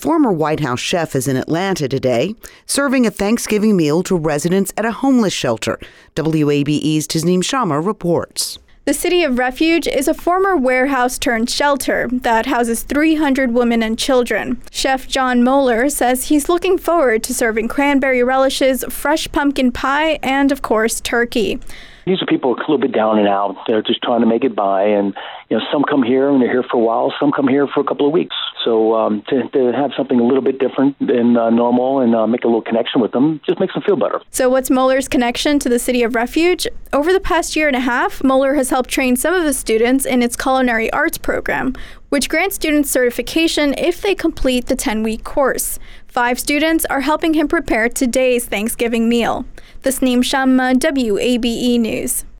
former White House chef is in Atlanta today, serving a Thanksgiving meal to residents at a homeless shelter. WABE's Tasneem Shamma reports. The City of Refuge is a former warehouse turned shelter that houses 300 women and children. Chef John Moeller says he's looking forward to serving cranberry relishes, fresh pumpkin pie, and, of course, turkey. These are people a little bit down and out. They're just trying to make it by. And, some come here and they're here for a while. Some come here for a couple of weeks. So to have something a little bit different than normal and make a little connection with them just makes them feel better. So what's Moeller's connection to the City of Refuge? Over the past year and a half, Moeller has helped train some of his students in its culinary arts program, which grants students certification if they complete the 10-week course. 5 students are helping him prepare today's Thanksgiving meal. Tasneem Shamma, WABE News.